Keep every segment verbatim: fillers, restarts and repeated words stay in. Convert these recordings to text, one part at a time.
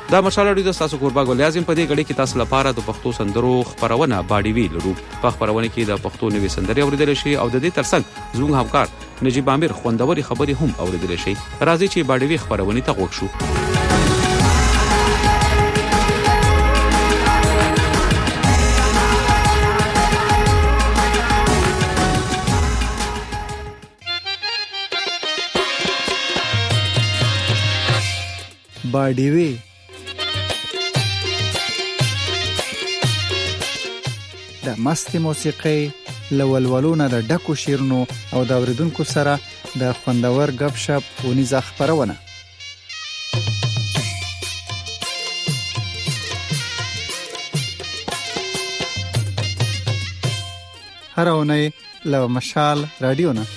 دا مشال اړیدو تاسو قربا ګل اعظم په دې غړي کې تاسو لپاره د پښتو سندرو خبرونه باډي وی لرو. په خبرونه کې د پښتو نوې سندرې اوریدل شي او د دې ترڅنګ زموږ همکار نجیب عامر خوندوري خبرې هم اوریدل شي. راځي چې باډي وی خبرونه ته وګورو. باډي وی د مستي موسیقي لولولونه د ډکو شیرونو او د اوریدونکو سره د خوندور غب شپ ونیزه خبرونه. هر اونۍ له مشال رادیو نه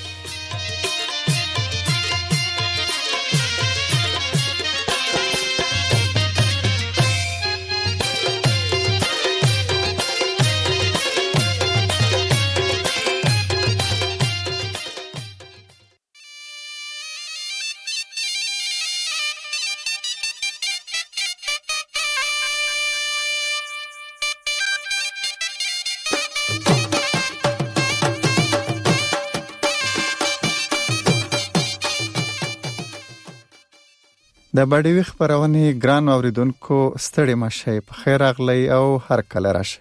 د باډي وی خبرونه ګران اوریدونکو ستړي مشه په خیر اغلی او هر کله راشه.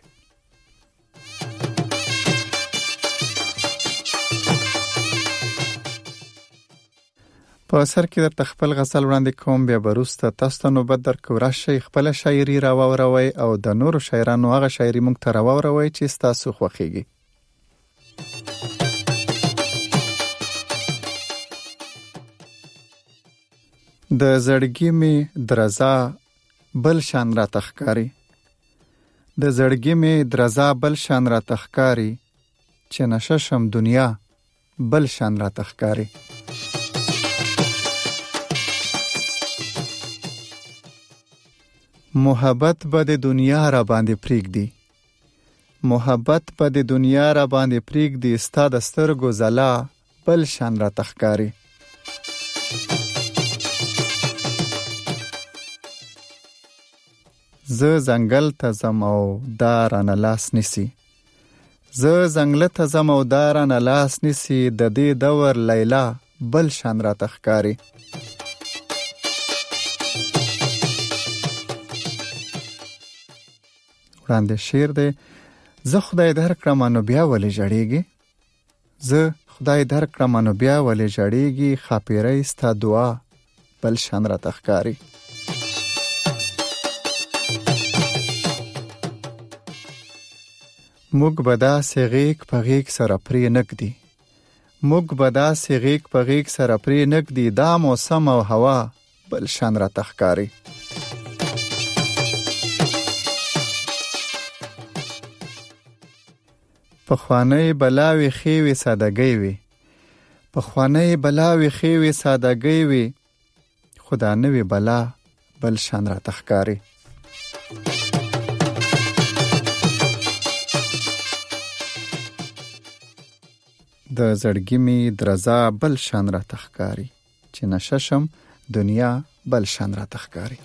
په سر کې د تخپل غزل وړاندې کوم بیا بروسته تاسو ته نوبت درکو راشه خپل شاعري راووروي او د نورو شاعرانو هغه شاعري مونږ ته راووروي چې تاسو خوښیږي. د زړګي می درزا بل شان را تخکاری د زړګي می درزا بل شان را تخکاری چې نششم دنیا بل شان را تخکاری. محبت به د دنیا را باندې پریږدي محبت به د دنیا را باندې پریږدي ستا د سترګو زلا بل شان را تخکاری. زه زنګل ته زم او دارانه لاس نسی زه زنګل ته زم او دارانه لاس نسی د دې دور لیلا بل شان را تخکاری. وړاندې شعر دی. زه خدای درکړم نو بیا ولې جړېږي زه خدای درکړم نو بیا ولې جړېږي خاپیرې ستا دعا بل شان را تخکاری. موږ بدا سیغیک پغیک سره پری نګدي موږ بدا سیغیک پغیک سره پری نګدي دا موسم او هوا بل شان را تخکاری. پخوانی بلاوی خیوی ساده‌گی وی پخوانی بلاوی خیوی ساده‌گی وی خدا نوی بلا بل شان را تخکاری. د زړګي می درزا بل شان را تخکاری چې نششم دنیا بل شان را تخکاری.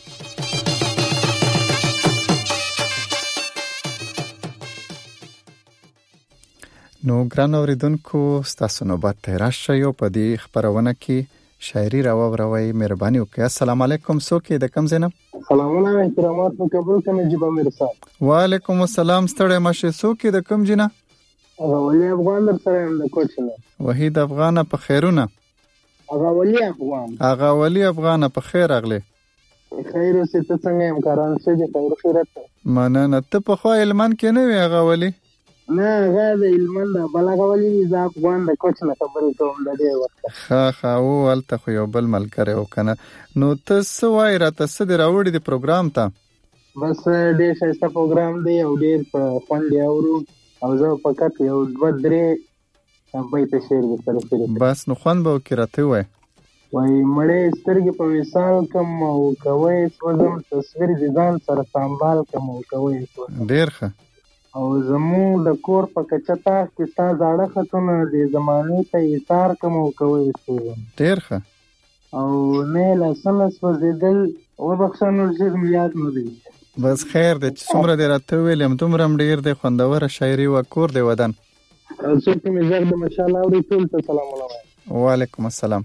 نو ګران اوریدونکو ستاسو نوبت ته راشه یو په دې خبرونه کې شاعري راووروي مهرباني وکړئ. السلام علیکم څوک د کم زینب؟ سلامونه احترامات په قبول کې نجیب عامر صاحب. وعلیکم السلام ستړی مشه څوک د کم جنا؟ هغه ولی افغان در سره هم د کوچنه وحید افغان په خیرونه هغه ولی افغان هغه ولی افغان په خیر اغله خیر اوسې ته څنګه هم کاران څه دي خیر خیرت مننه. ته په خو علمان کې نه وی هغه ولی نه هغه د علمان د بلغه ولی ز افغان د کوچنه خبرې کوم د دې وخت ها ها او الته خو یو بل ملګری وکنه. نو ته څه وای را ته څه راوړې د پروګرام ته؟ بس ډېر ښه پروګرام دی او ډېر په خوند دی اورو او زه فقط یو دوه درې بیت شعر سره شروع بس نو خوان به وکړته وای وای مړې سترګې په وصال کم او کوي سوزم تصویر دي ځان سره سنبال کم او کوي ډېر ښه او زمو د کور په کچتا کې ستا زاړه خطونه د زمانه ته ایثار کم او کوي ډېر ښه او نه لاسونه سوځېدل وبخښه نور څه مې یاد نه دی. بس خیر دی چې څومره دې راته وویل یم دومره هم ډېر دی. خوندوره شاعري وه. کور دی ودان؟ او څوک چې مې غږ د مشال اوري ټول ته سلام علیکم. وعلیکم السلام.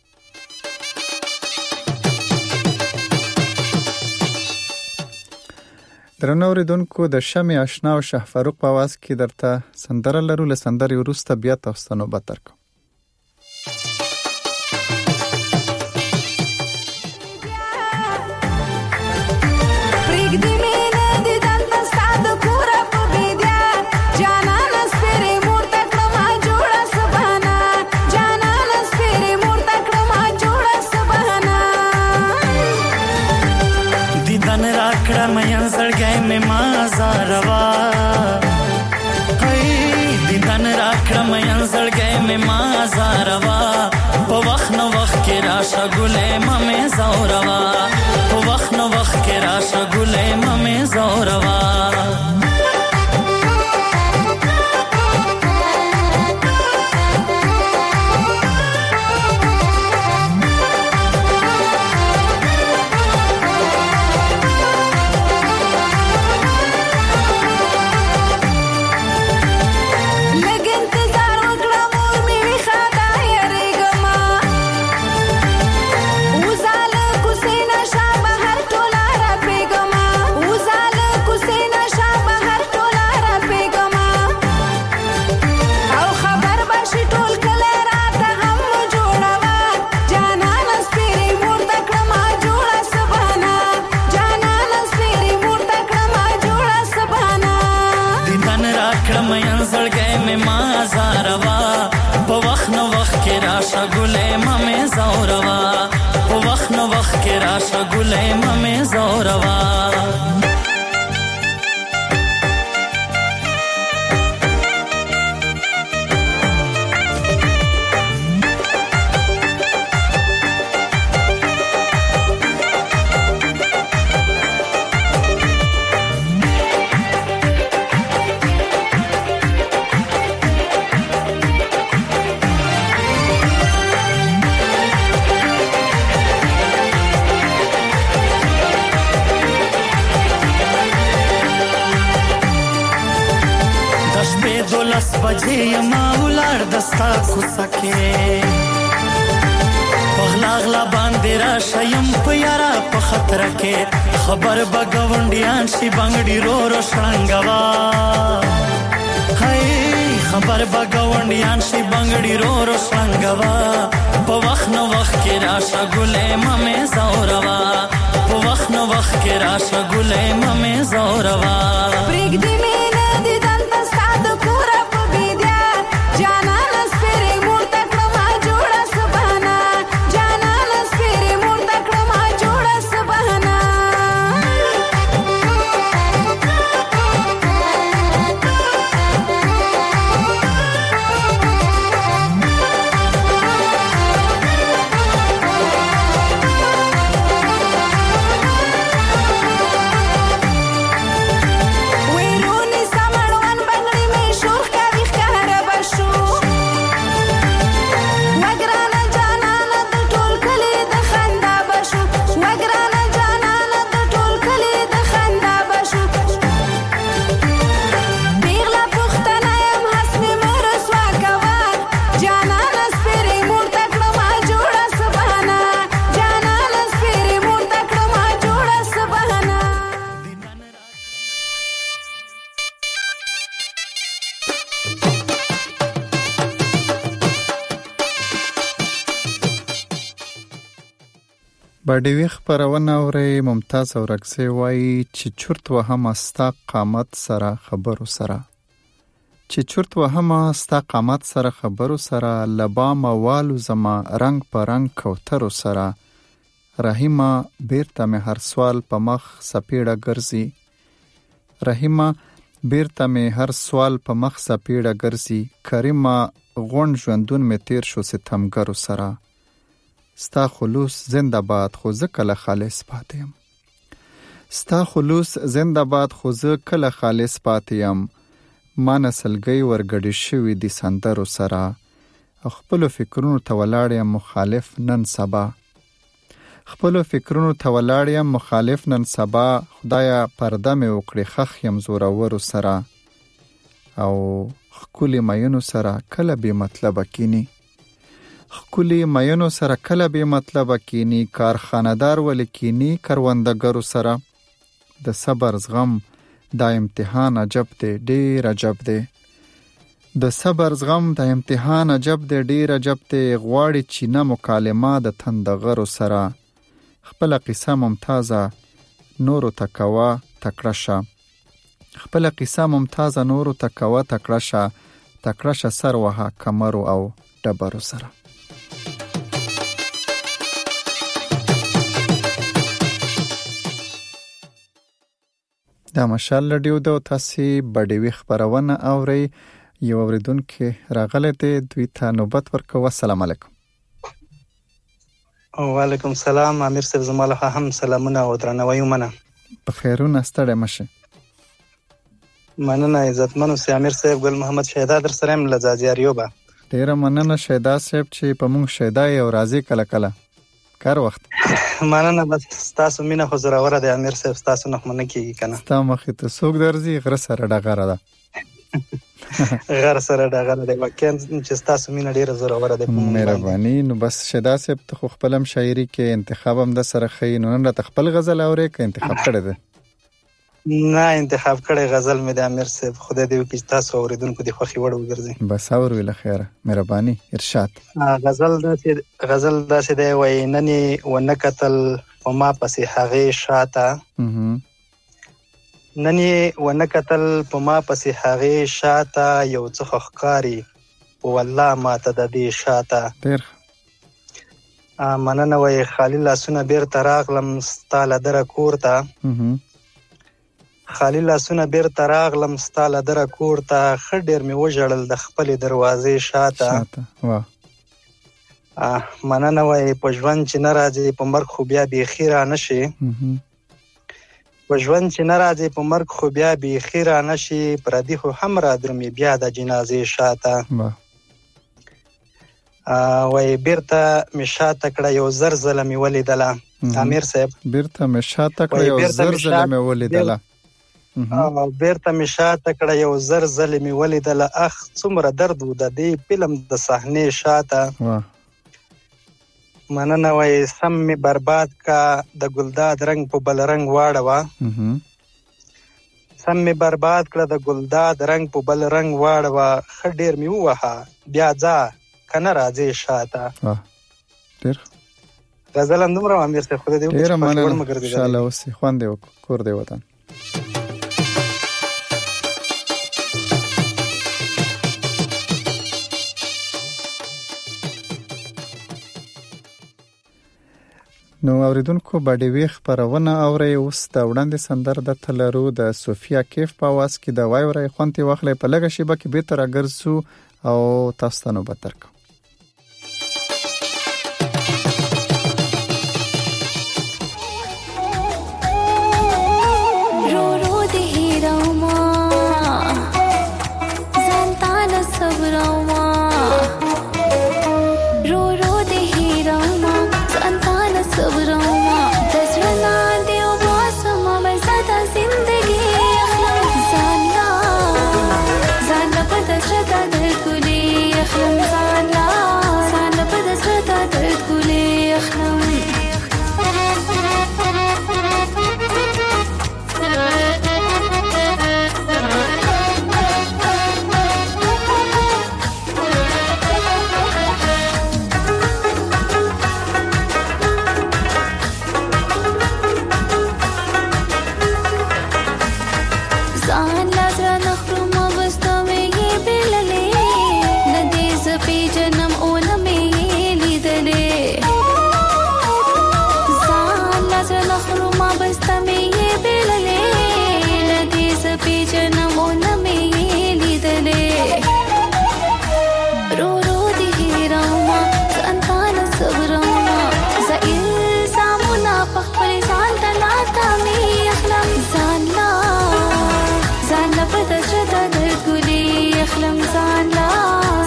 درنو اوریدونکو د شمع آشنا او شه فاروق په आवाज کې درته سندره لرو. له سندرې وروسته بیا تاسو ته نوبت درکوم. ګلې ممه زوروا په وخت نو وخت کې راشه ګلې ممه زوروا ګلې ممه زوروا په وخت نو وخت کې راشه ګلې ممه زوروا بجې ما ولار دستا کوڅکه پغلا غلا باندې را شیم په یارا په خطر کې خبر بغونډیان شي بنگړي رو رو شړنګوا هاي خبر بغونډیان شي بنگړي رو رو شړنګوا په وخت نو وخت کې راشه ګلې ممه زوروا په وخت نو وخت کې راشه ګلې ممه زوروا پرګ دې مې نه دي دنت ساده پورا باډیوی خبرونه اوري. ممتاز اورکسي وایي چې چورت وهم استا قامت سره خبرو سره چې چورت وهم استا قامت سره خبرو سره لبا موالو زما رنگ په رنگ کوترو سره رحیمه بیرته مې هر سوال په مخ سپیړه ګرځي رحیمه بیرته مې هر سوال په مخ سپیړه ګرځي کریمه غون ژوندون مې تیر شو ستمګرو سره ستا خلوص زنده باد خو زه کله خالص پاتیم ستا خلوص زنده باد خو زه کله خالص پاتیم ما نسلګي ورګډي شوی دي سندرو سره خپل فکرونو ته ولاړ یم مخالف نن سبا خپل فکرونو ته ولاړ یم مخالف نن سبا خدایا پرده مې وکړي خخ یم زورورو سره او خکولی مینو سره کله بې مطلبه کینی خکولی مینو سره کله بې مطلبه کینی کارخانه‌دار ولې کینی کروندګرو سره د صبر زغم دا امتحان عجب دی ډېر عجب دی د صبر زغم د امتحان عجب دی ډېر عجب دی غواړي چینه مکالمه د تندغرو سره خپل قصه ممتازه نورو تکوا تکړه شه خپل قصه ممتازه نورو تکوا تکړه شه تکړه شه سر وها کمرو او ډبرو سره دا مشال لډیو د تاسو بډیوي خبرونه اوري یو اوریدونکو راغله ته دوی ته نوبت ورکوه السلام علیکم وعلیکم السلام امیر صاحب زماله هم سلامونه او درناوی ومنه په خیرونه ستړی مشه مننه عزتمنو سي امیر صاحب ګل محمد شهدا در سره مل زازیاریوبا ډیره مننه شهدا صاحب چې په مونږ شهدا او راضي کله کله کار وخت مننه بس تاسو مینه خو زراوره د امیر صاحب تاسو نه مننه کیږي کنه تاسو مخې ته څوک درځي غره سره ډغره ده غره سره ډغره ده وکین چې تاسو مینه ډیره زراوره ده مهرباني نو بس شهدا صاحب ته خو خپلم شاعري کې انتخاب هم د سره خې نو نن ته خپل غزل اورې کې انتخاب کړی ده نه انتخاب کړی غزل مې د امیر صاحب خدای دې وکړي تاسو اوریدونکو د خوخي وړ وګرځي بس اور ویل خیره مهرباني ارشاد غزل داسې غزل داسې دی وای نني ونکتل وما پسې هغه شاته نني ونکتل وما پسې هغه شاته یو څه خخکاری والله ماته د دې شاته ډیر مننه وای خالي لاسونه بیرته راغلم ستاله در کورته خالی لاسونه بیرته راغلم ستاله در کورته خ ډیر می وژړل د خپل دروازې شاته شاته واه مننه وای په ژوند چې ناراضي په مرګ خو بیا به خیره نشي په ژوند چې ناراضي په مرګ خو بیا به خیره نشي پر دې خو هم را درمي بیا د جنازې شاته واه وای بیرته می شاته کړه یو زر زلمي ولیدله امیر صاحب بیرته می شاته کړه یو زر زلمي ولیدله او بیرته می شاته کړه یو زر زلمي ولیدله اخ څومره درد و د دې فلم د صحنه شاته واه مننه وای سم می برباد کا د ګلداد رنگ په بل رنگ واړه سم می برباد کړه د ګلداد رنگ په بل رنگ واړه خ ډیر می وها بیا ځه کنه راځي شاته واه ډیر غزل اندمره امیر صاحب خدای دې وکړي ډیر مننه ان شاء الله اوس خوان دی کور دی وطن نو اوریدونکو باډیوي خبرونه اوري اوس د وړاندې سندر د تلرو د سوفیا کیف په आवाज کې د وایوري خونتي واخلې په لګه شیبه کې به تر اگرسو او تاسو ته نو بترک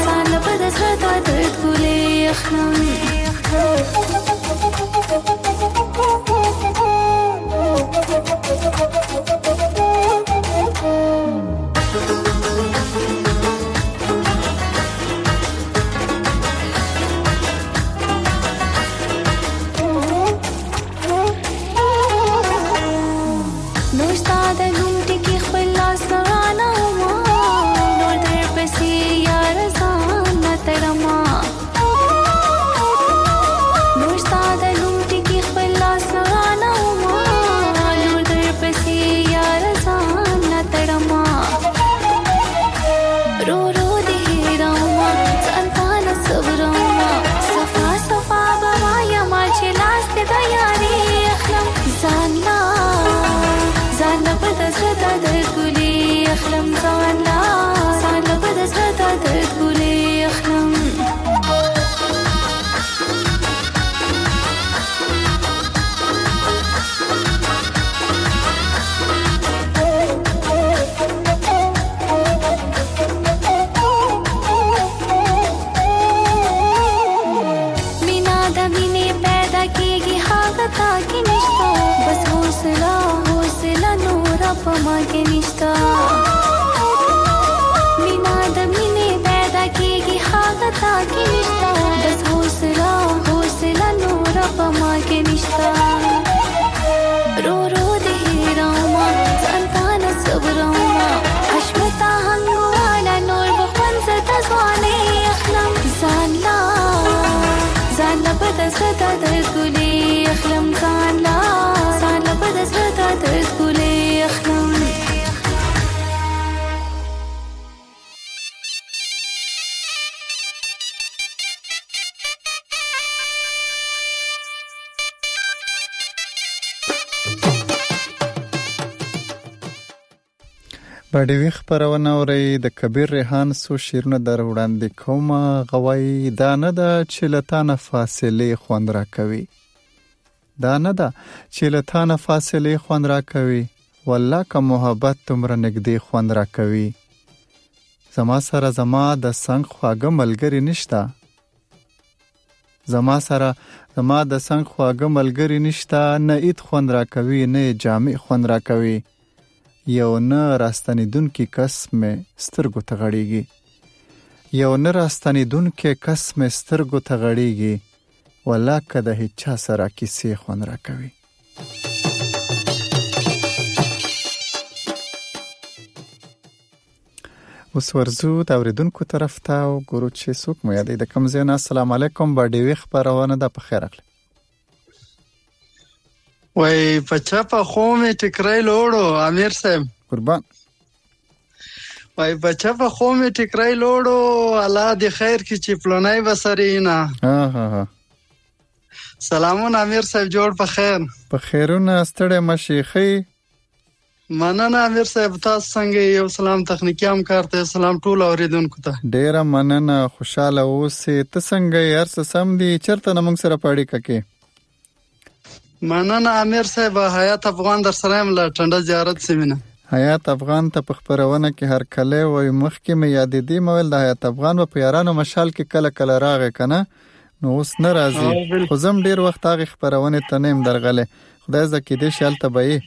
Thank you. اخلم ځان لا ځان له به د زړه د درد ګولې اخلم مینا د مینې پیدا کېږي هغه تا کې نشته بس حوصله حوصله نوره په ما کې نشته مینا د مینې پیدا کېږي هغه تا کې نشته بس حوصله حوصله نوره په ما کې نشته رو رو د هیراوما ځان تا نه صبروما حشمتا هنګواله نور به خوند زه د ځوانۍ اخلم ځان لا ځان له به د زړه د درد ګولې اخلم ځان لا ځان له به د زړه د درد ګولې اخلم باډیوي خپرونه اورئ د کبیر ریحان څو شعرونه در وړاندې کومه غوایي دا نه ده چې له تا نه فاصلې خوند راکوي دا نه ده چې له تا نه فاصلې خوند راکوي والله که محبت دومره نږدې خوند راکوي زما سره زما د څنګ خواږه ملګري نشته زما سره زما د څنګ خواږه ملګري نشته نه عید خوند راکوي نه جامع خوند راکوي یو نه راستنیدونکي کس مې سترګو ته غړېږي یو نه راستنیدونکي کس مې سترګو ته غړېږي والله که د هیچا سره کیسې خوند راکوي اوس ورځو د اورېدونکو طرف ته وګورو چې څوک مو یادوي د کوم ځای نه السلام علیکم باډیوي خپرونه ده په خیر اخلئ وای پچا په خو مې ټکرای لوړو امیر صاحب قربان وای پچا په خو مې ټکرای لوړو الله دې خیر کی چې پلونای وسرینا ها ها ها سلامون امیر صاحب جوړ په خیر په خیرونه ستړی مشیخي مننه امیر صاحب تاسو څنګه یو سلام تخنیکی هم کارته سلام ټول اوریدونکو ته ډیره مننه خوشاله اوسې ته څنګه یار څه سم دي چرته نمنګ سره پاړی ککې مننه امیر صاحب حیات افغان در سره هم لا ټنډه زیارت سیمینه حیات افغان ته په خبرونه کې هر کله وای مخکې مې یادې دی مول د حیات افغان په پیارانو مشال کې کله کله راغې کنه نو اوس نه راځي خو زم ډیر وخت هغه خبرونه ته نیم درغله خدای زکه دې شال تبعی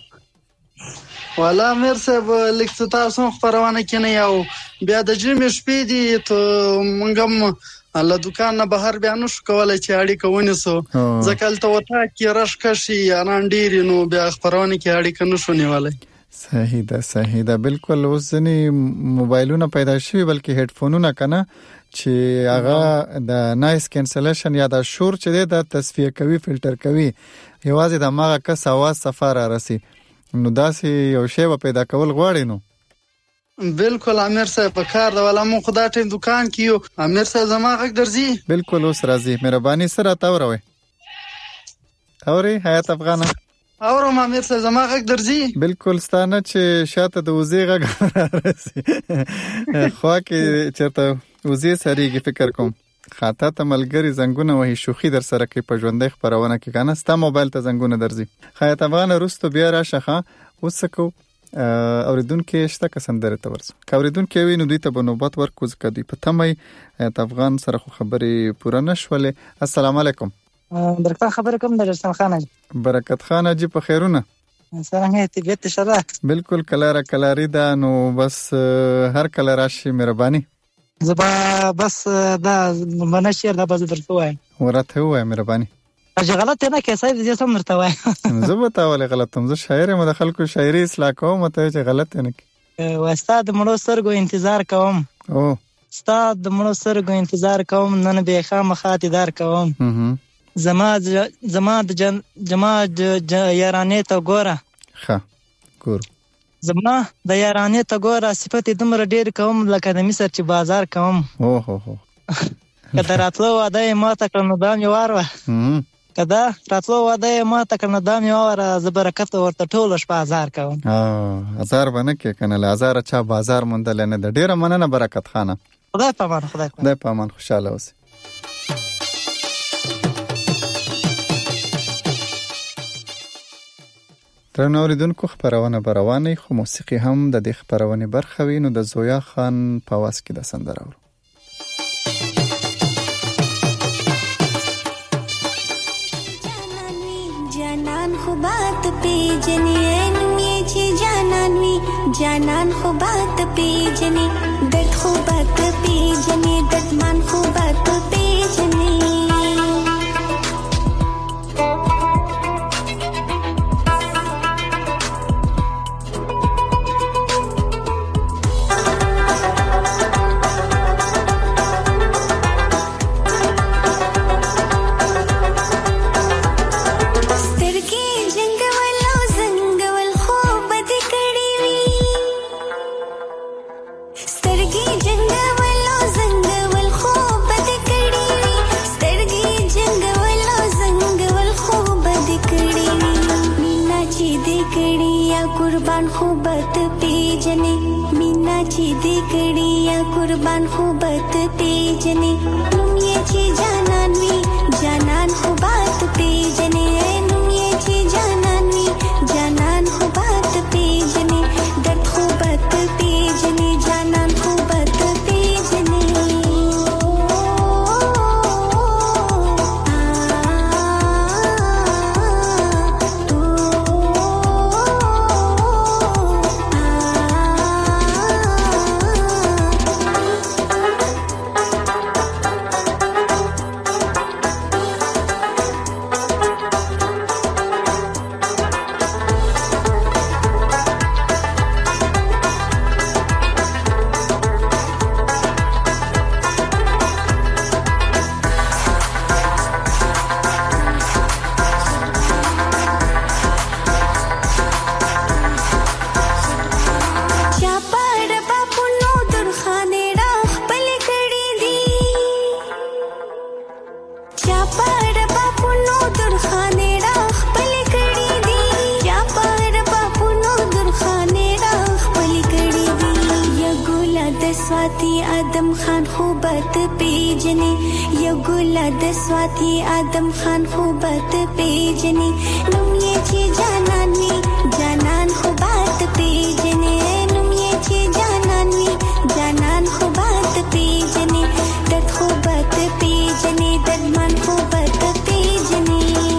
والا امیر صاحب لیکته تاسو خبرونه کې نه یو بیا د جمع شپې دي ته مونږم الله دکان نه بهر بیا نو شو کولای چې اړیکه ونیسو ځکه ته وتا کې رش کشي انان ډیر نو بیا خبرونه کې اړیکه نشو نیولای صحیح ده صحیح ده بالکل اوس ځنی موبایلونه پیدا شوي بلکې هډفونونه کنه چې هغه د نایس کینسلیشن یا د شور چې د تصفیه کوي فلټر کوي یوازې د ماغه کس आवाज سفاره راسي نو داسې یو شی و پیدا کول غواړي نو بالکل امیر صاحب په کار دا ولا مو خدا ټیم دکان کیو امیر صاحب زما غږ درځي بالکل اوس راځي مهرباني سره تاوروي اوري حیات افغان اورم امیر صاحب زما غږ درځي بالکل ستانه چې شاته د وزې غږ راځي خو کې چرته وزې سریږي فکر کوم خاطه ته ملګری زنګونه وهي شوخي در سره کې په ژوندۍ خبرونه کې کنه ستا موبایل ته زنګونه درځي حیات افغان رستو بیا راشه اوسکو اوریدونکو شته کسندره ته ورسو اوریدونکو وینو دوی ته بنوبات ورکو ځکه دوی په تمه حیات افغان سره خو خبرې پوره نشولې السلام علیکم برکت خبر کوم د رسول خان برکت خان جی په خیرونه څنګه طبيعت شره بالکل کلاره کلاری دا نو بس هر کله راشي مهرباني زبا بس دا منشر دا بس درته وای ورته وای مهرباني اجه غلط نه کې سید دې سم درته وای زه به تاول غلطم زه شاعر مې د خلکو شاعري اصلاح کوم ته چې غلط نه کی واستاد مړو سرګو انتظار کوم او استاد مړو سرګو انتظار کوم نن به خامخا تدار کوم زما زما د جما یارانه ته ګوره ښه ګور زما د یارانه ته ګوره صفت دمر ډیر کوم لکه د مصر چې بازار کوم او هو هو کله راتلو اده ما ته کړنو دا مې واره کدا راتلو واده ما ته کنه دا مې وره ز برکت ورته ټول شپه هزار کوم ها هزار باندې کې کنه له هزار چا بازار مونډل نه د ډیره مننه برکت خانه خدای پامان خدای خدای پامان خوشاله اوسه درنو اوریدونکو خبرونه بروانه خو موسیقي هم د دې خبرونه برخه وینو د زویا خان په واس کې د سندره ورو جانان خو بات پی جنین می چی جانان وی جانان خو بات پی جنی درد خو بات پی جنی درد من خو بات پی جنی कुर्बान खूबत पे जने मीना ची दिकड़ी या कुर्बान खूबत पे जने तुम ये ची जाननवी जानन खूबत पे जने तुम ये ची जाननवी जानन खूबत पे जने दर्द खूबत पे जने जानन खूबत पे जने आदम खान खूबत पे जने ये गुलाद स्वाति आदम खान खूबत पे जने तुम ये ची जाननी जानन खूबत पे जने तुम ये ची जाननी जानन खूबत पे जने दर्द खूबत पे जने दर्द मन खूबत पे जने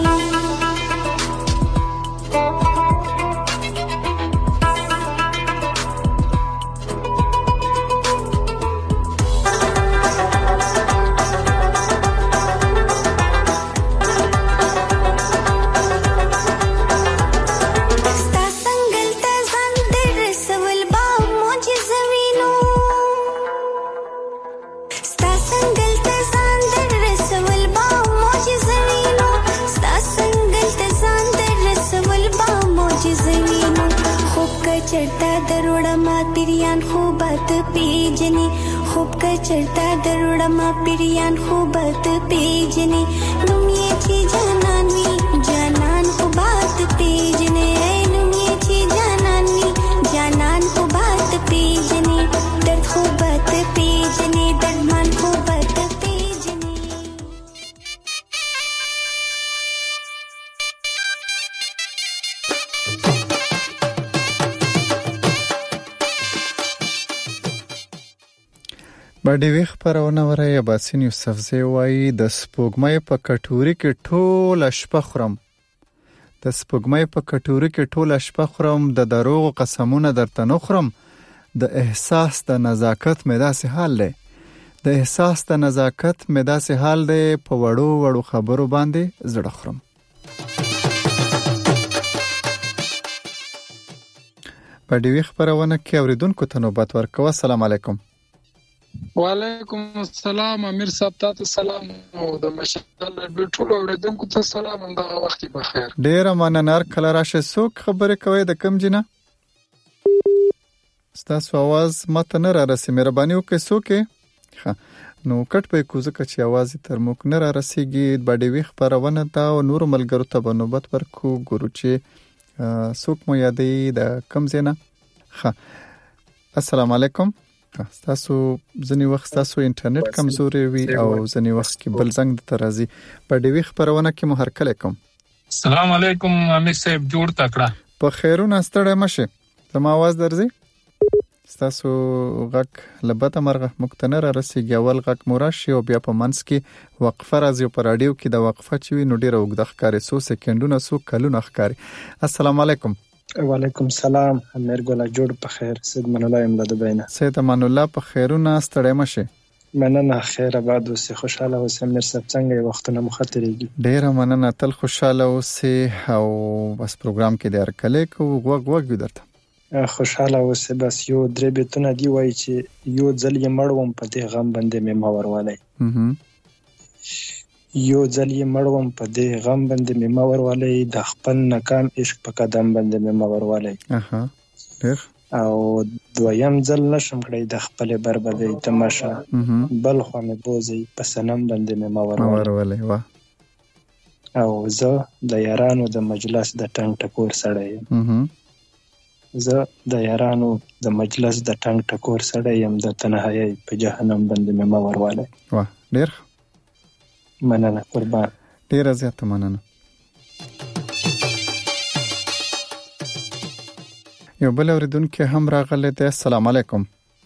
चढ़ता दरोड़ा माँ पिरियान खूबत पे जने खूब कर चढ़ता दरोड़ा माँ पिरियान खूबत पे जने तुम ये ची जाननवी जानन खूबत पे जने तुम ये ची जाननवी जानन खूबत पे जने दर्द खूबत पे जने दर्द मन खूबत पे जने باډي ویخ پرونه وره یا باسین یوسفزی وای د سپوږمۍ په کټوري کې ټول شپه خورم د سپوږمۍ په کټوري کې ټول شپه خورم د دروغ قسمونه درته نه خورم د احساس د نزاکت مې داسې حال دی د احساس د نزاکت مې داسې حال دی په وړو وړو خبرو باندې زړه خورم باډي ویخ پرونه کې اوریدونکو ته نوبت ورکوه السلام علیکم وعلیکم السلام امیر صاحب تاسو سلام او د مشال ټول اوریدونکو ته سلام دا وخت بخیر ډیر مننه کله راشه څوک خبرې کوي د کم جنہ ستاسو आवाज ماته نه را رسي مهرباني وکړئ څوک ها نو کټ په کوزه کچ आवाज تر موږ نه را رسیږي باندې وی خبرونه تا او نور ملګرو ته بنوبت ورکو ګورو چې څوک مو یادې د کم زینا ها السلام علیکم تاسو ځنی وخت تاسو انټرنیټ کمزوري وي او ځنی وخت کې بل زنګ د ترازی باندې وی خبرونه کې مو هر کله کوم السلام علیکم امیر صاحب جوړ تکړه په خیرونه ستړی مشه زما आवाज درځي تاسو غک لبته مرغه مقتنر رسیږي اول غک مراشي او بیا په منس کې وقفه راځي په رادیو کې د وقفه چوي نو ډیره وګد ښکاری سو سکندونه سو کلونه ښکاری السلام علیکم وعلیکم السلام امیر ګل جوړ په خیر سید من الله املا دبینه سید من الله په خیرونه ستړی مشه مننه خیر آباد اوسې خوشاله اوسې امیر صاحب څنګه وختونه مخاطرېږي ډیره مننه تل خوشاله اوسې او بس پروګرام کې د ارکلې کو وګ وګ درته خوشاله اوسې بس یو درې بیتونه دی وای چې یو ځل یې مړوم په دې غم باندې مې ما ورولای یو ځل یې مړوم په دې غم باندې مې ما ورولای د خپل ناکام عشق په قدم باندې مې ما ورولای اها ډیر او دویم ځل نشم کړی د خپل بربادي تماشا بل خو مې بوزي په سنم باندې مې ما ورولای وا او زه د یارانو د مجلس د ټنګ ټکور سره یم زه د یارانو د مجلس د ټنګ ټکور سره یم د تنهایی په جهنم باندې مې ما ورولای وا ډیر مننه قربان ډیر زیات مننه یو بل اوریدونکو هم راغله ته السلام علیکم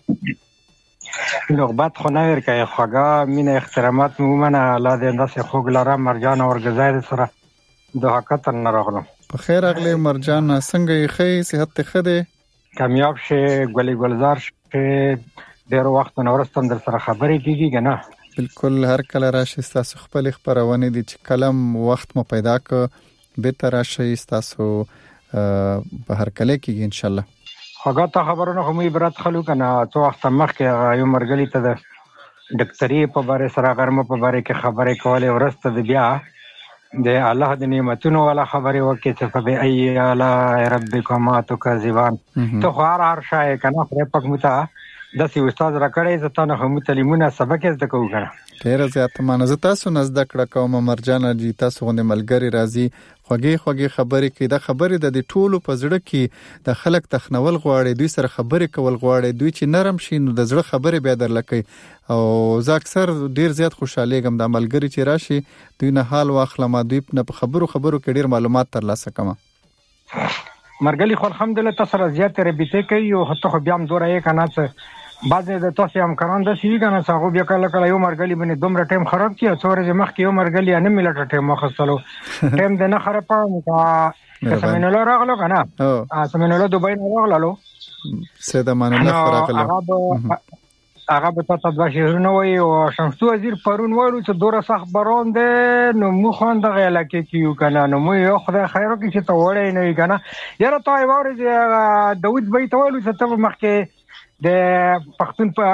لغبت خو نه ورکه خوګه مینه احترامات مومنه الله دې انداسه خوګ لاره مرجان اور غزایر سره د حقیقت نه راغلم په خیر اغلی مرجان څنګه یې خې صحت ته خده کامیاب شه ګلي ګلزار شه ډیر وخت نه ورستم در سره خبرې کیږي کنه بالکل هر کله راشي تاسو خپل خبرونه دي چې کلم وخت مو پیدا ک به تر راشي تاسو په هر کله کې ان شاء الله هغه ته خبرونه هم عبرت خلو کنه تو وخت مخکې یو مرګلی ته د ډاکټري په باره سره غرمه په باره کې خبرې کولې ورسته د بیا د الله د نعمتونو ولا خبرې وکړي چې فبای ای الا ربکما تکذبان ته هر هر شای کنه پر پک متا د سی استاد راکړې ته نه هم تعلیمونه سبق زده کوو کنه ډیر زیات مانزه تاسو نزد کړه کوم مرجان جی تاسو غوډه ملګری راځي خوږی خوږی خبرې کې د خبرې د ټولو په زړه کې د خلک تخنول غواړي دوی سره خبرې کول غواړي دوی چې نرم شي نو د زړه خبرې به درلکې او زه اکثر ډیر زیات خوشاله ګم د ملګری چې راشي دوی نه حال واخلم دوی په خبرو خبرو کې ډیر معلومات ترلاسه کوم مرګلی خو الحمدلله تاسو را زیات ربيته کوي او هته خو بیا هم زوره یې کنه چې بعضې د تاسو هم کاران د سی کنه څنګه بیا کله کله یو مرګلی باندې دومره ټیم خراب کیه څوره مخ کې یو مرګلی نه ملټ ټیم مخصلو ټیم د نه خراب پام کا سمینولو راغلو کنه ا سمینولو دوبای نه راغلو سیده مان الله راغلو هغه به تاسو د شهرونو وي او شمسو وزیر پرون وایو چې دوره سخت باران ده نو مو خوان د غیلا کې کیو کنه نو مو یو خدای خیرو کې چې ته وړې نه کنه یاره تای واره داوود بای ته وایو چې ته مخکې د پښتون په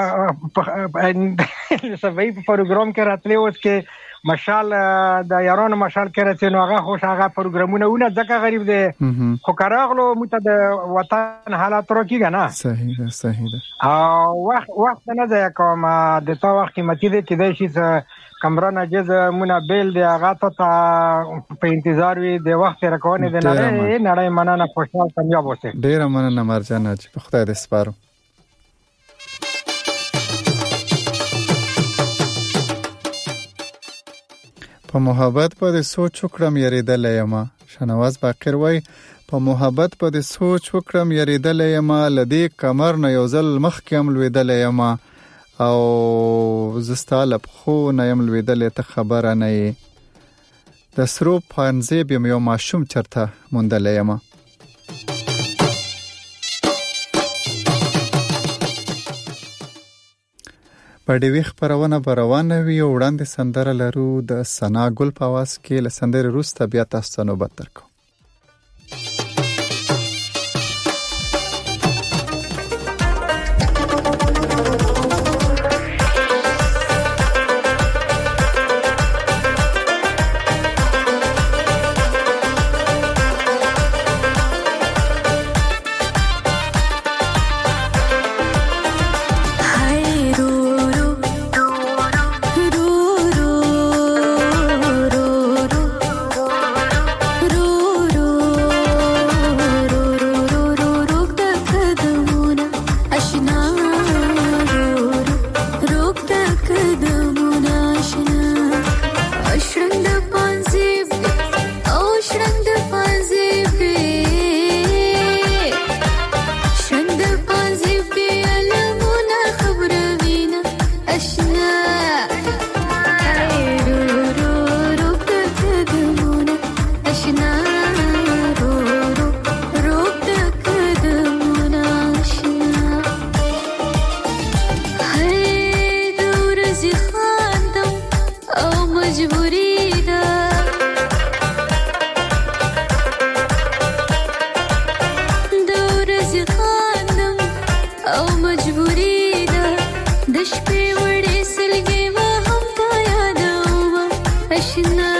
سبای په پروګرام کې راتلې اوس کې مشال د یارانو مشال کې راځي نو هغه خوش هغه پروګرامونه ونه ځکه غریب دي خو کراغلو مت د وطن حالات راکې کنه صحیح ده صحیح ده او وخت وخت نه ده کوم د تا وخت قیمتي دي چې د شي کمره نجز مونږ بیل دی هغه ته په انتظار وي د وخت راکونه د نړۍ نړۍ مننه خوشاله کامیاب اوسه ډیر مننه مرجان چې په خدای دې سپارو په محبت په دې سوچ وکړم یریدل یم شنواز باقر وای په محبت په دې سوچ وکړم یریدل یم لدی کمر نه یو ځل مخ کې عمل ویدل یم او زستاله خو نه یم لویدل ته خبره نه د سرو پانځې بیم یو ماشوم چرته مونډل یم په دې ویخ پرونه بروانه وی وړاندې سندره لرو د سنا ګل په واس کې له سندره روسته بیا تاسو نوبت درکو Hey, do, do, do, do. مجبوری ده د ورځې خاندم او مجبوری ده د شپې وړې سلګې ما هم تا یادومه اشنا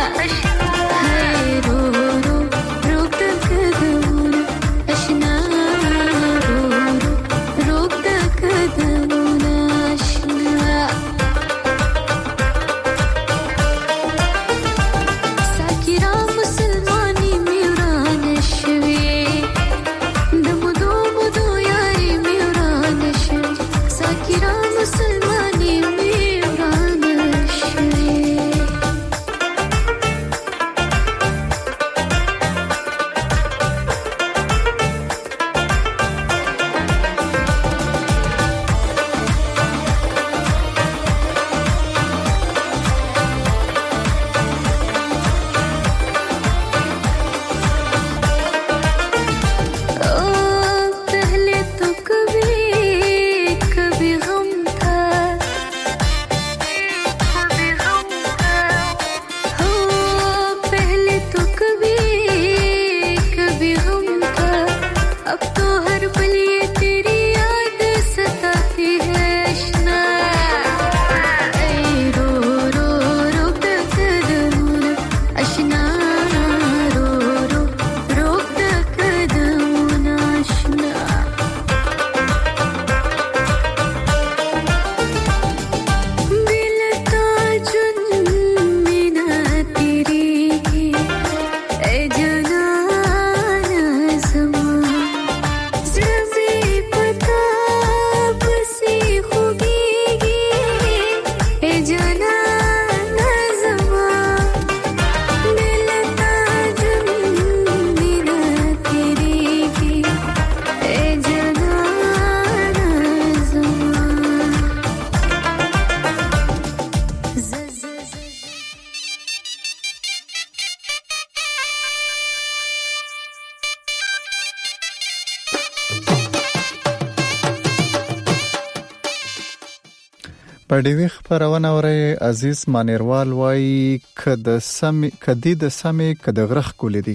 په ډیوی خبرونه اوري عزیز مانیروال وای کده سم کدی د سمې کده غرخ کول دي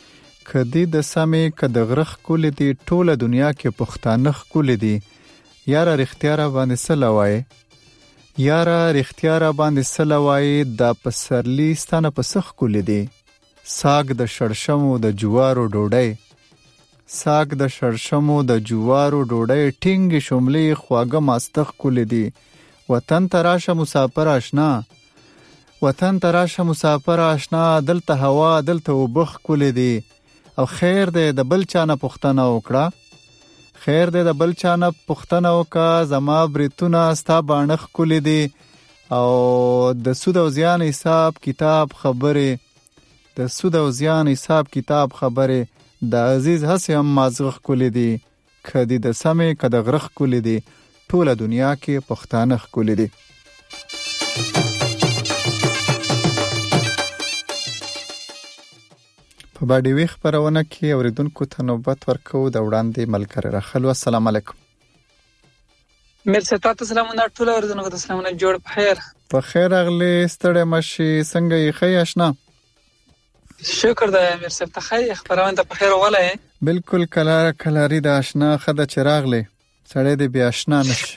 کدی د سمې کده غرخ کول دي ټوله دنیا کې پښتانه کول دي یار اختیار باندې سلوای یار اختیار باندې سلوای د پسرلی ستانه پسخ کول دي ساګ د شړشمو د جوارو ډوډۍ ساګ د شړشمو د جوارو ډوډۍ ټینګ شوملې خواګه ماستخ کول دي وطن تراشه مسافر آشنا وطن تراشه مسافر آشنا دلته هوا دلته وبخ کول دي او خیر دې د بل چانه پښتنه وکړه خیر دې د بل چانه پښتنه وکا زما بریتونه ستا باندې کول دي او د سود او زیان حساب کتاب خبره د سود او زیان حساب کتاب خبره د عزیز حسیم مازغ کول دي کدی د سمې کده غرخ کول دي ټوله دنیا کې پښتانه کول دي په باندې وی خبرونه کې اوریدونکو ته نوبت ورکو د وړاندې ملګری راخلو السلام علیکم مرسي تاسو سلامونه ټول اوریدونکو ته سلامونه جوړ په خیر په خیر اغلی ستړي مشي څنګه یې خی آشنا شکر ده مرسي ته خیر خبرونه ته په خیر ولای بالکل کلار کلاری د آشنا خده چراغلی سړی دې بیا آشنا نشي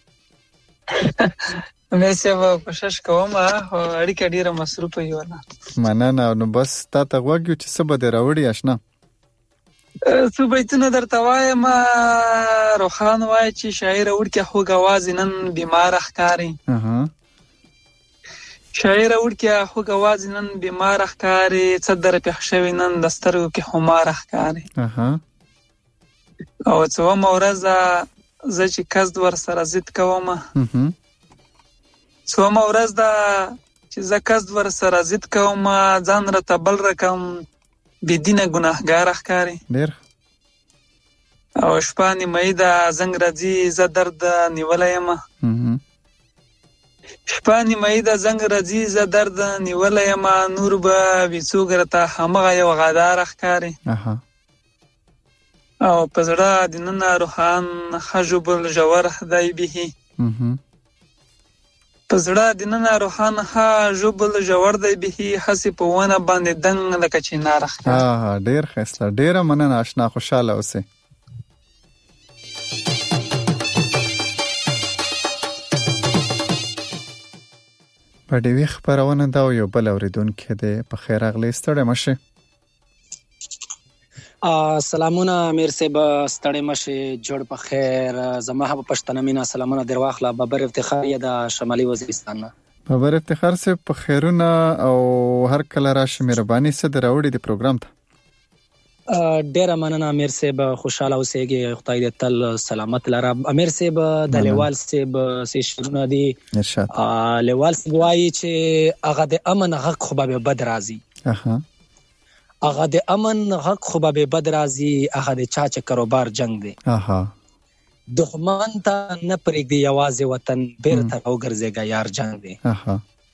مې سبا کوشش کوم او اړیکه ډیره مصروفه یو نه مننه نو بس تا ته وګیو چې سبا دې راوړی آشنا صوبیتونه درته وایم روخان وای چې شاعر وړکه خو غواز نن بیمار ښکاری اها شاعر وړکه خو غواز نن بیمار ښکاری صدر په خښوي نن دسترو کې همار ښکاری اها او څو مورزه زه چې کس ور سره زید کوم څو مورز دا چې زه کس ور سره زید کوم ځان را تبل رقم بدینه ګناهګار ښکاری ډیر او شپانی مې دا زنګ راځي زه درد نیولای ما شپانی مې دا زنګ راځي زه درد نیولای ما نور به وڅوګرته همغه یو غدار ښکاری اها او پزړه د نن روحان خجبل جوار خدای به په زړه د ننه روحان ها ژوبل ژور دی بهي هسې په ونه باندې دنګ لکه چنار ښکاري. ها ها ډېر ښایسته، ډېره مننه اشنا، خوشحاله اوسئ. په ډیوي خپرونه دا یو بل اوریدونکی دی. په خیر راغلی، ستړی مه شئ. سلامونه امیر صاحب، ستړی مه شئ، جوړ په خیر. زما هم پښتنه مینا سلامونه در واخله. بابر افتخار یې د شمالي وزیرستان نه. بابر افتخار صاحب په خیرونه او هر کله راشي، مهرباني څه د راوړي د پروګرام ته. ډیره مننه امیر صاحب، خوشاله اوسئ، خدای دې تل سلامت لره. امیر صاحب د لیوال صاحب سي شرونه دي ارشاد. لیوال صاحب وایي چې هغه د امن غږ خو به بد راځي. اها هغه د امن غږ خو به بد راځي، هغه د چا چې کاروبار جنگ دی. اها دښمن ته نه پرېږدي یوازې وطن، بیرته راوګرځېږه یار جنگ دی. اها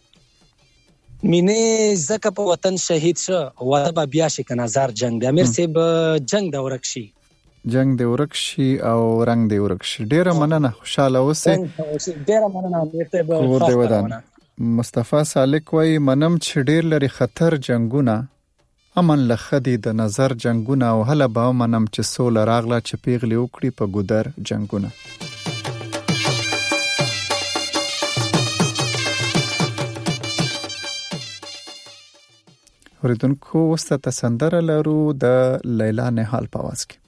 مینه زکه په وطن شهید شو، وطن به بیا شي که نظر جنگ دی. امیر صاحب جنگ د ورک شي، جنگ د ورک شي او رنگ د ورک شي. ډیره مننه، خوشاله اوسئ. ډیره مننه امیر صاحب. مصطفی سالک وایي منم چې ډیر لري خطر جنگونه، امن لخدي د نظر جنگونه، او هله به منم چې سوله راغله چې پیغلی وکړي په ګودر جنگونه. اوریدونکو وسته تسندره لرو د لیلا نهال په आवाज کې.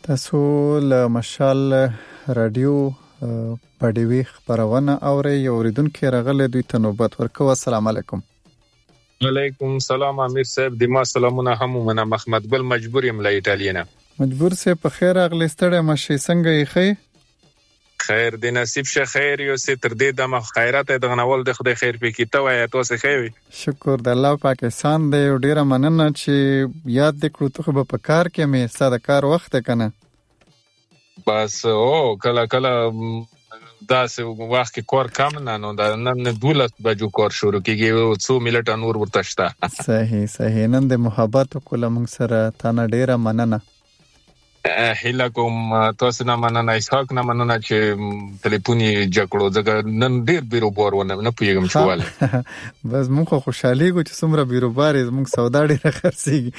تاسو له مشال رادیو باډیوي خبرونه اوري یو اوریدونکو راغله دوی ته نوبت ورکو. السلام علیکم. وعلیکم السلام امیر صاحب، د ما سلامونه هم منه محمد ګل مجبور یم له ایټالیا. مجبور سه په خیر اغلی ستړی مشي څنګه یې خې؟ خیر د نصیب شه خیر یو سه تر دې د مخ خیرات د غنول د خدای خیر پکې ته وای تاسو خیر. شکر د الله پاکستان دی ډیره مننه چې یاد دې کړو ته په کار کې مې ساده کار وخت کنه. بس او کله کله دا سه وخت کې کار کم نه نو دا نن دولت بجو کار شروع کیږي او څو ملت نور ورته شته. صحیح صحیح نن د محبت کوله موږ سره تانه ډیره مننه. هیله کوم تاسو نه مننه اسحاق نه مننه چې ټلیفوني جکړو ځکه نن ډیر بیروبار ونه نه پیګم شواله. بس موږ خوشحالي کو چې څومره بیروبار موږ سودا ډیره خرڅيږي.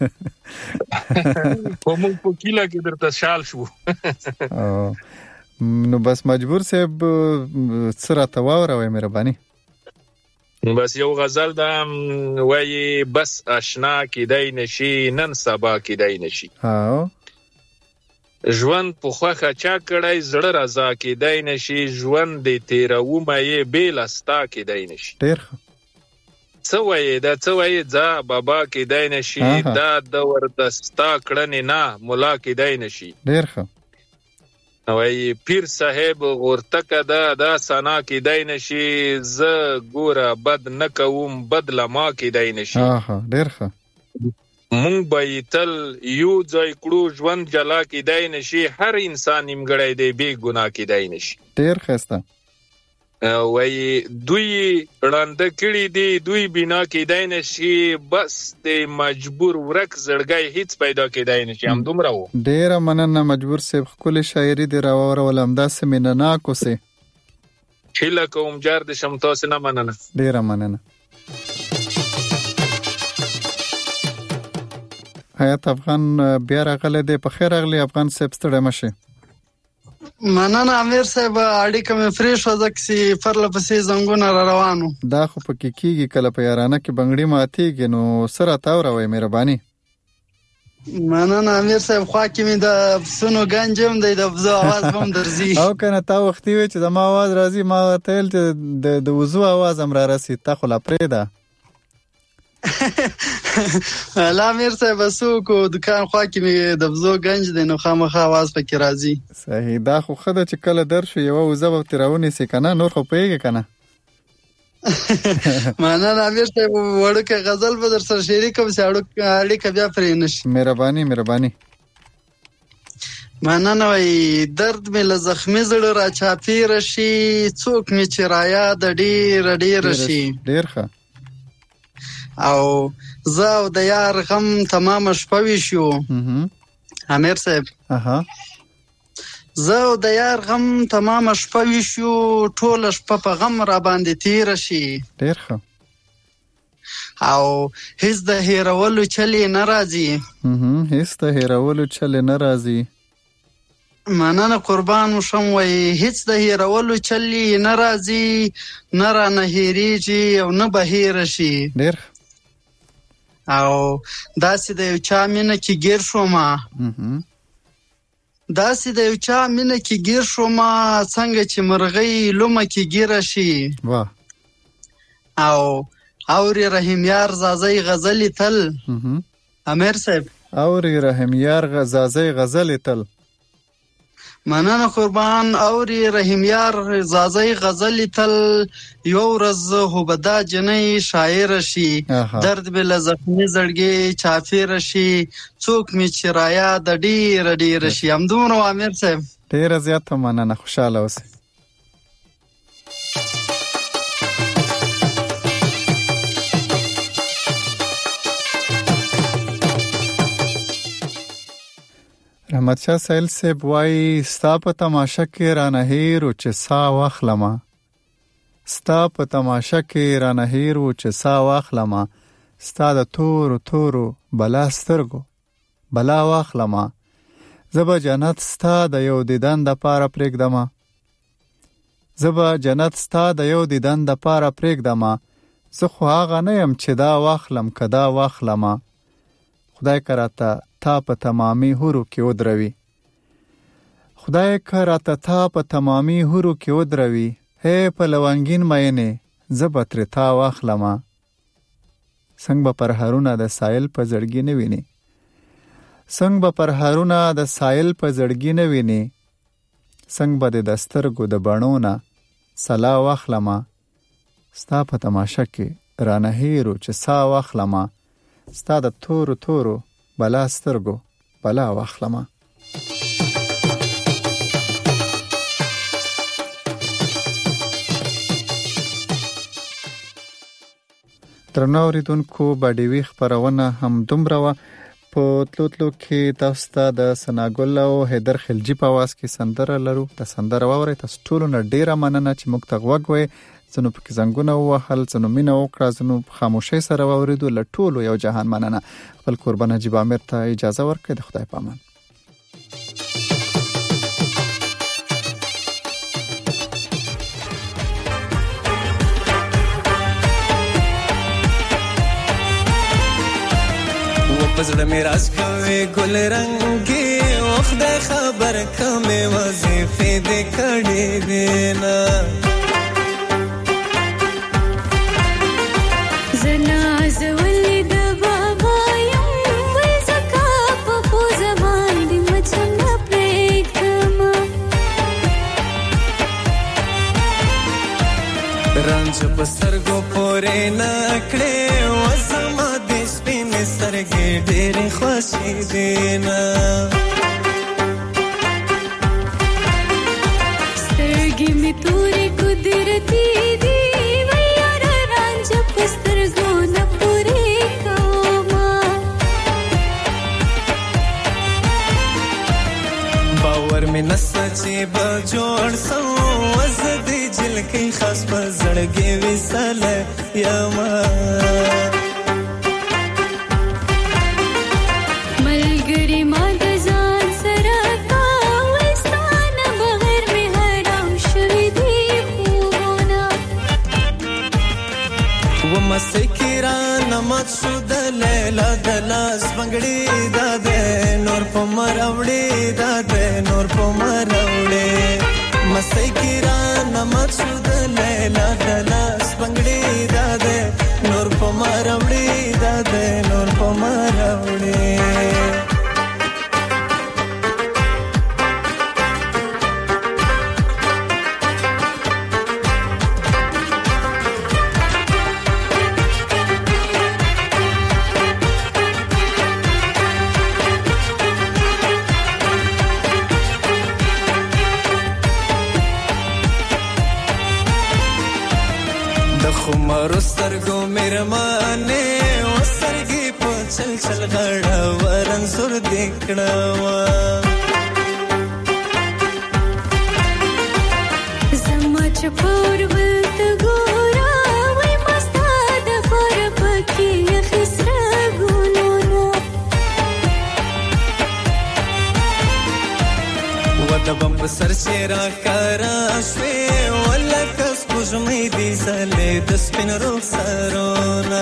په موږ په کیلا کې درته شال شو. نو بس مجبور صاحب سره تواوروي مهرباني. بس یو غزل دا وایي بس آشنا کیدای نشي نن سبا کیدای نشي. ها ژوند په خوخه چا کړای زړه رضا کیدای نشي ژوند دې تیرو مې بیل استا کیدای نشي. ډیر څه وایي دا څه وایي ځا بابا کیدای نشي دا د وردستا کړنې نه مولا کیدای نشي. ډیر ښه وای پیر صاحب غورتکه دا دا سنا کیدای نشي ز ګوره بد نکوم بدله ما کیدای نشي. ها ډیر ښه مونږ به تل یو ځای کړو ژوند جلا کیدای نشي هر انسان نیمګړی دی بے ګناه کیدای نشي. ډیر ښه وای دوی وړاندې کړي دي دوی بنا کیدای نشي بس د مجبور ورک زړګي هیڅ پیدا کیدای نشي. هم دومره وو. ډیر مننه مجبور صاحب خپل شاعري دی راوړ ولهم دا سمینه نا کوسه. هیله کوم جار د شم تاسو نه مننه. ډیر مننه. حیات افغان بیا راغله دی په خیر اغلی افغان صاحب ستړی مشه. مننه امیر صاحب اړیکه مې فریش وځکسي فرله پسې زنګونه را روانو. دا خو پکې کیږي کله په یارانه کې بنگړی ماتيږي نو سره تاوروي مهرباني. مننه امیر صاحب خوا کې مې د سونو گنجم دی د وزو आवाज هم درځي. او کنه تا وختي وي چې د ما आवाज راځي ما تل چې د د وزو आवाज هم را رسي تا خو لا پرېدا. لا امیر صاحب سو کو دکان خوا کې مې د وزو گنج دی نو خامخا आवाज پکې راځي. صحیح دا خو خدای چې کله درشو یو وزو تراونی سي کنه نور خو پیږي کنه. مننه امیر صاحب وړکه غزل به در سره شریک کوم چې اړیکه بیا پرې نشي. مهرباني مهرباني. مننه وای درد مې له زخمي زړه را چاپیر شي څوک مې چې رایا د ډیر ډیر شي. ډیر ښه او زه او د یار غم تمام شپه وشو. امیر صاحب اها زه او د یار غم تمام شپه وشو ټول شپه په غم را باندې تیر شي. ډیر ښه او هیڅ د هیرولو چلی ناراضي. هم هیڅ د هیرولو چلی ناراضي. مننه قربان شم وای هیڅ د هیرولو چلی ناراضي نه را نه هیریږي او نه بهیر شي. ډیر او داسې د یو چا مینه کې گیر شوما داسې د یو چا مینه کې گیر شوما څنګه چې مرغۍ لومه کې گیر شي. واه او اوري رحیم یار زازي غزل تل. امیر صاحب اوري رحیم یار زازي غزل تل. مننه قربان اوري رحیم یار زازي غزل تل یو ورځ هو بدا جنې شاعر شي درد بل زخمي زړګي چافیر شي څوک می چرایا د ډیر ډیر شي. هم دومره امیر صاحب ډیر زیات مننه خوشاله اوسئ. رحمت شاه سایل صاحب وای ستا په تماشا کې رانه هیرو چې سا واخلما ستا په تماشا کې رانه هیرو چې سا واخلما ستا د تورو تورو بلا سترګو بلا واخلما زبا جنت ستا د یو دیدن د پاره پرېږدما زبا جنت ستا د یو دیدن د پاره پرېږدما زه خو هغه نه یم چې دا واخلم که دا واخلما خدای کراته تا په تمامي هورو کې ودروي خدای که راته تا په تمامي هورو کې ودروي هی په لونګین مینې زه به ترې تا واخلمه څنګه به پرهارونه د سایل په زړګي نه ویني څنګه به پرهارونه د سایل په زړګي نه ویني څنګه به د سترګو د بڼو نه سلا واخلمه ستا په تماشه کې رانه هیرو چې سا واخلمه ستا د تورو تورو بلا سترګو بلا واخلمه درنو اوریدونکو باډیوي خپرونه هم دومره وه په تلو تلو کې تاسو ته د ثناګل او حیدر خلجي په آواز کې سندره لرو د سندره واورئ تاسو ټولو نه ډیره مننه چې موږ ته غوږ وئ ځنو پکې زنګونه ووهل ځنو مینه وکړه ځنو خاموشۍ سره واورېدو له ټولو یو جهان مننه خپل قربان نجیب عامر ته اجازه ورکړئ د خدای په امان پزړه مې راز کوي ګل رنگي وخت خبر کمه وظیفه دې کړې دینا زنا زولې د بابا یم وې زکا په پو زمان دې مچن پرېږدم رنج په سترګو پورې نکړې وسما دې سپین سترګې ډېرې خوشې دینا سترګې مې تورې قدرتي دي وې یار رنج په سترګو نه پورې کومه باور مې نسته چې به جوړ سم وزه دې جلکې خاص په زړګې وساله یما ملګری ما د ځان سره کا وستانه بغیر مې حرام شوي دي خوبونه ومسکران مات شو د لیلا د لاس بنګړي دا ده نور په مراوړي دا ده نور په مراوړي مسکران مات شو د لیلا د لاس بنګړي دا ده نور په مراوړي دا ده نور په مراوړي خمارو سترګو میرمانه وسرګي په چل چل غړا ورن زور دکړوا زما چپور ولت ګورا وای مستا د فر پکې خسر ګونونه ودبم په سر شیرا کرا شوي ولک سپوږمۍ دې سلې د سپین روح سرونه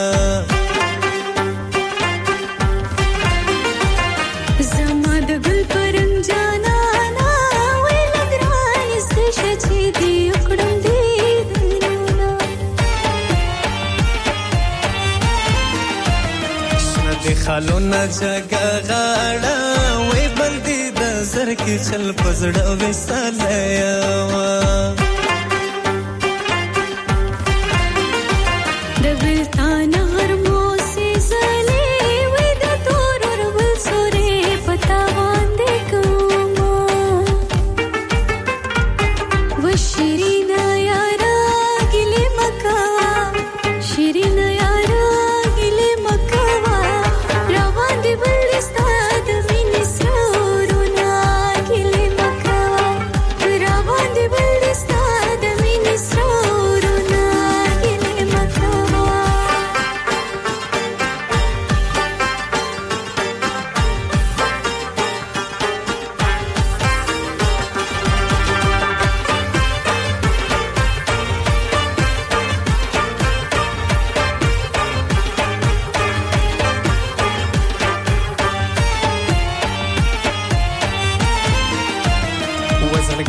زما د ګل پرنګ جانانا وې لګران ستشه چې دې وکړم دې دنونه شنه دې خالونه جګه غاړه وې بل دې د زر کې چل پزړه وساله یما Stop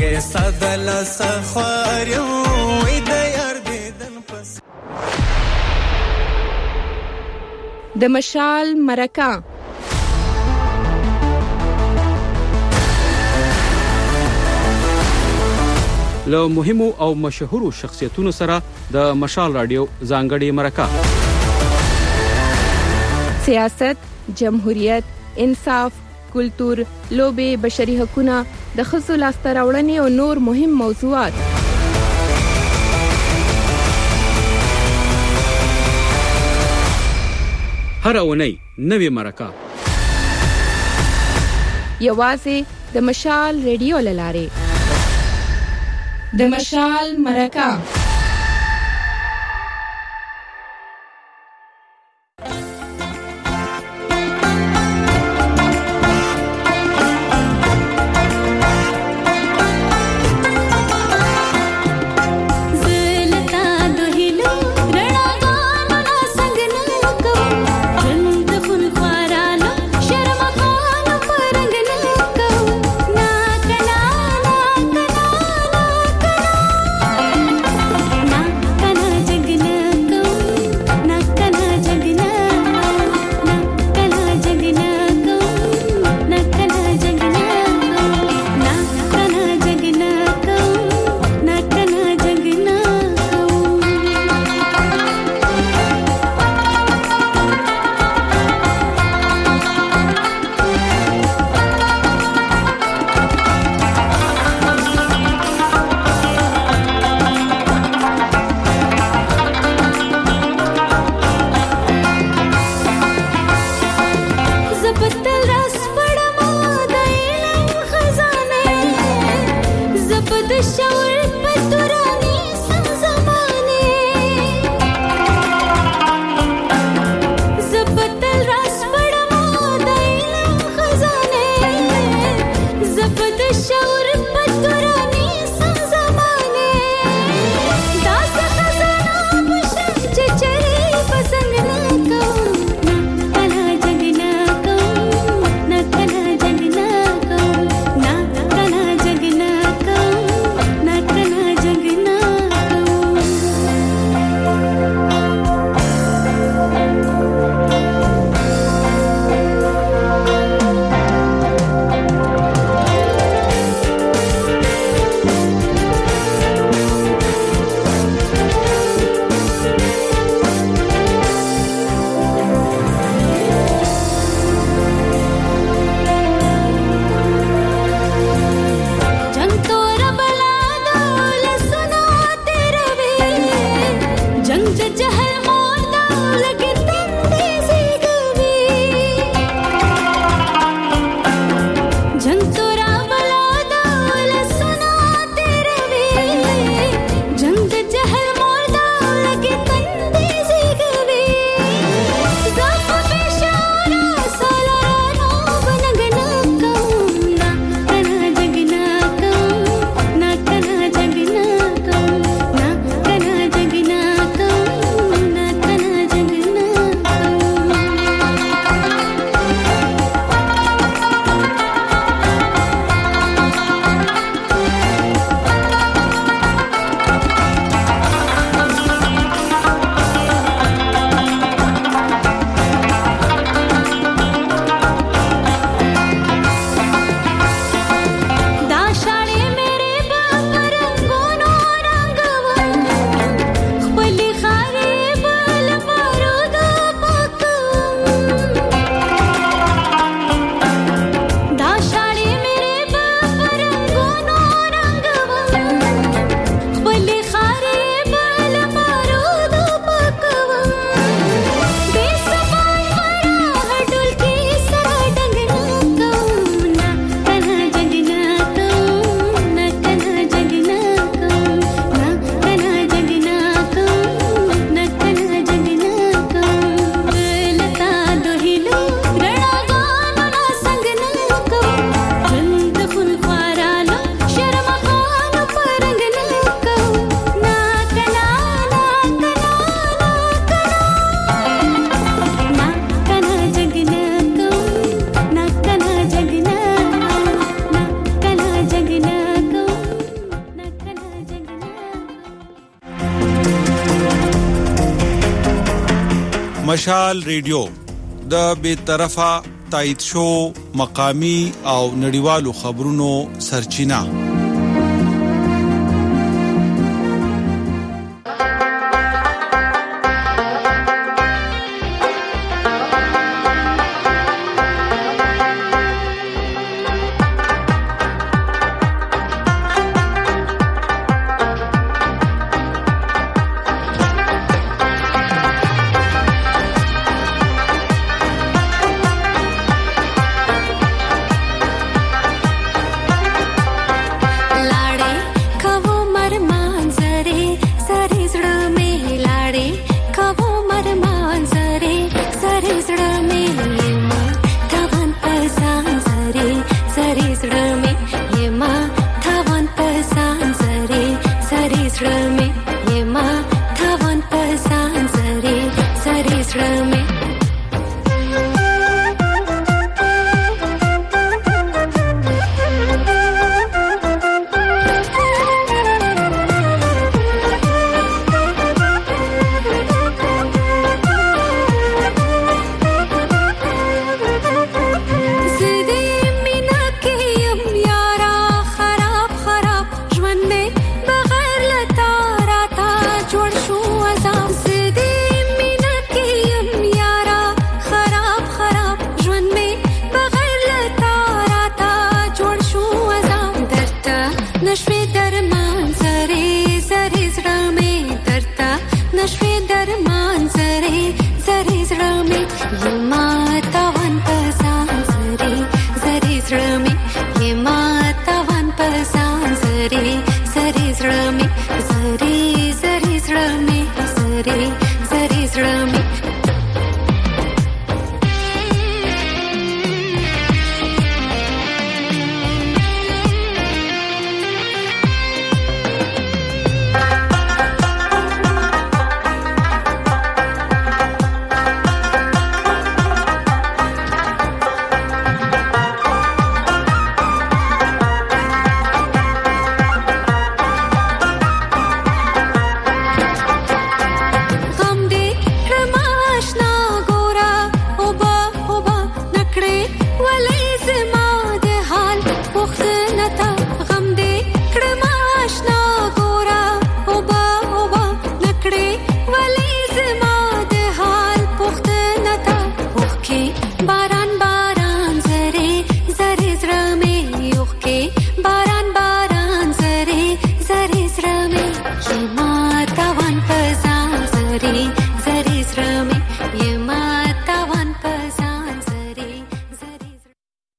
صدل سخوار وې د یار دیدن پس د مشال مرکه له مهمو او مشهورو شخصیتونو سره د مشال رادیو ځانګړي مرکه سیاست، جمهوریت، انصاف، کلتور، لوبې، بشري حقوقونه، د ښځو لاسته راوړنې او نور مهم موضوعات. هر اونۍ نوې مرکه یوازې د مشال رادیو له لارې. د مشال مرکه مشال ریډیو د بے طرفه تایید شو مقامی او نړیوالو خبرونو سرچینه